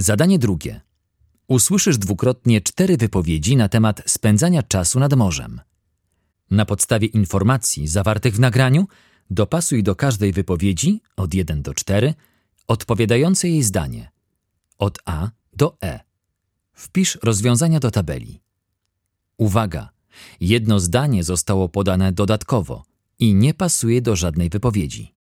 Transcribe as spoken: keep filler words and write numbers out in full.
Zadanie drugie. Usłyszysz dwukrotnie cztery wypowiedzi na temat spędzania czasu nad morzem. Na podstawie informacji zawartych w nagraniu dopasuj do każdej wypowiedzi od jeden do czterech odpowiadające jej zdanie od A do E. Wpisz rozwiązania do tabeli. Uwaga! Jedno zdanie zostało podane dodatkowo i nie pasuje do żadnej wypowiedzi.